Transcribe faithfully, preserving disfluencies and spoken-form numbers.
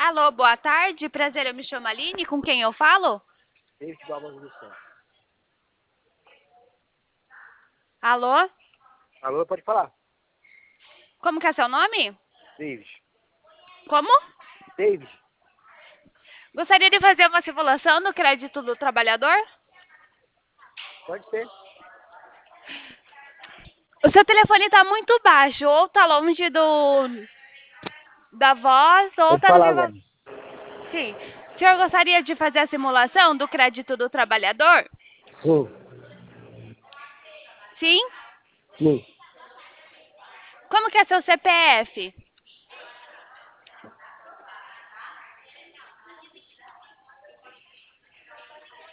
Alô, boa tarde. Prazer, eu me chamo Aline. Com quem eu falo? David Balmas do Santos. Alô? Alô, pode falar. Como que é seu nome? David. Como? David, Gostaria de fazer uma simulação do crédito do trabalhador? pode ser. O seu telefone está muito baixo, ou está longe do da voz, ou Pode está no falar vivo. agora. Sim. O senhor gostaria de fazer a simulação do crédito do trabalhador? Sim, Sim? sim. Como que é seu C P F?